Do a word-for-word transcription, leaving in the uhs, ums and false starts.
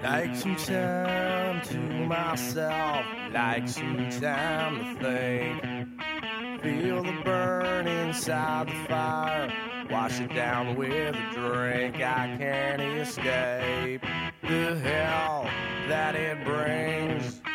Like some time to myself, like some time to think. Feel the burn inside the fire, wash it down with a drink. I can't escape the hell that it brings.